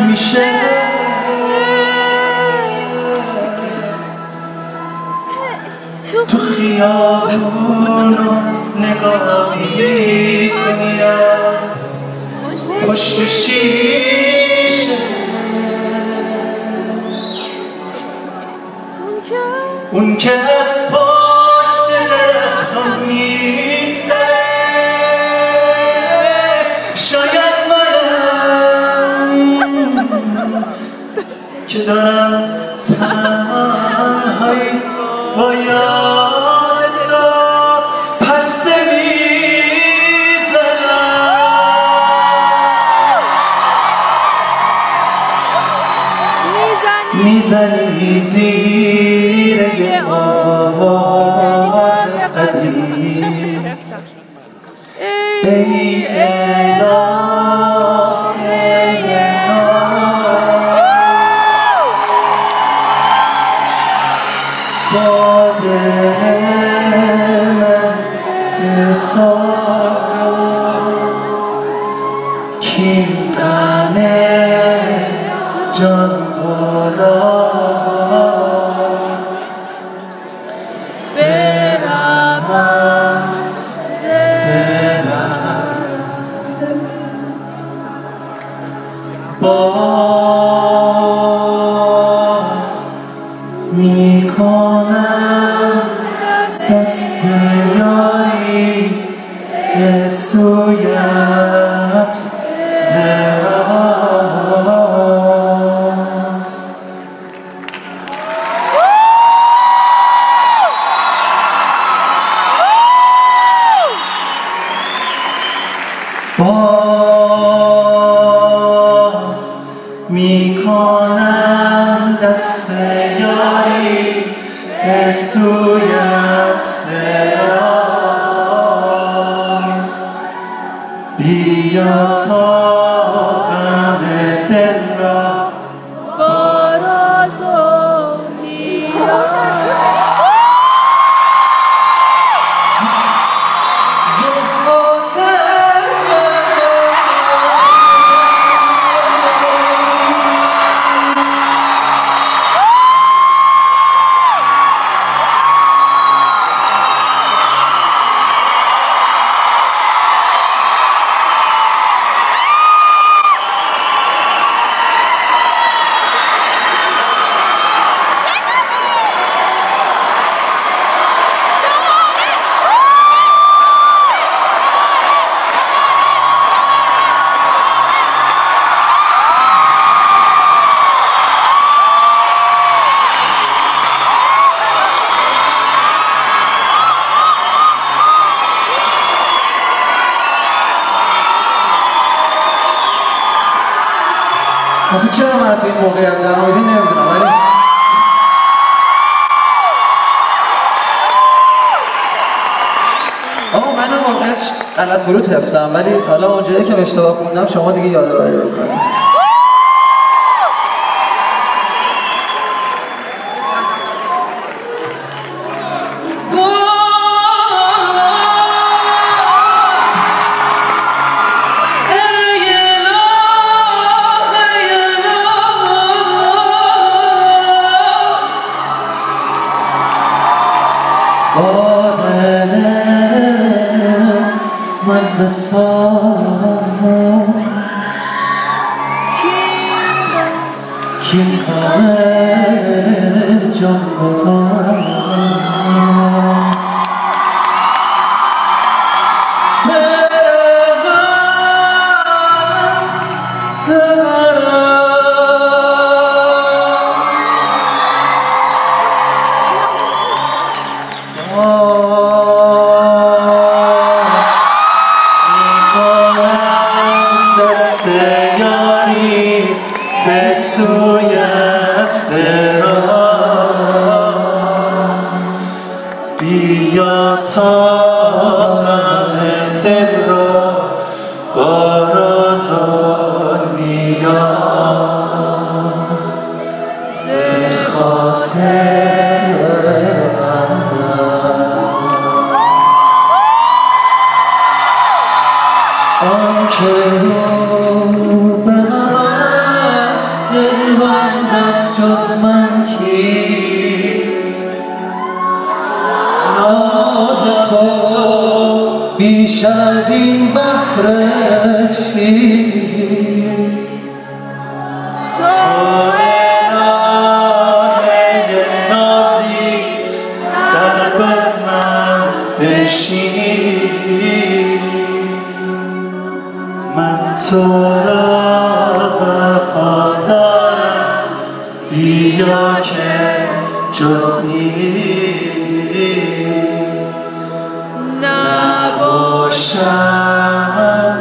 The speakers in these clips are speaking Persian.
میشه تو خیابونو نگاه میکنی از پشت شیشه اون که از پشت درختان میگذره شاید منم که دارم تنهایی با یاد تو پسته میزنی زیر یه آواز قدیم ای با دل من احساس کین غمه جان بالا بروم باز میکنم دست یاری به سویت دراز باز میکنم دست یاری به سویت دراز بیا تا غم دل را با راز و نیاز آخه چرا من تو این موقعیت در آمیدی نمیدونم ولی آقا منم واقعیت غلط فرود حفظم ولی حالا اونجایی که اشتباه خوندم شما دیگه یادآوری بکنید من بساز کین غم جان گداز بروم به سویت دراز بیا تا غم دل را با راز و نیاز ز خاطر آنچه رو به من جز من کیست ناز تو بیش از این بحر چیست تو الهه نازی در بزمم بنشین من تو را وفا دارم بیا که جز نباشم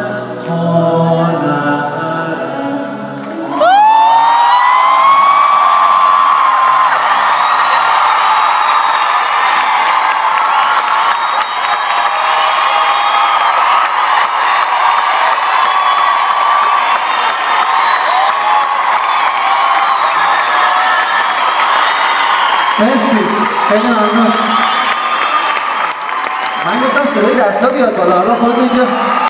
مرسی خیلی ممنون من گفتم صدای دستا بیاد بالا حالا خودت اینجا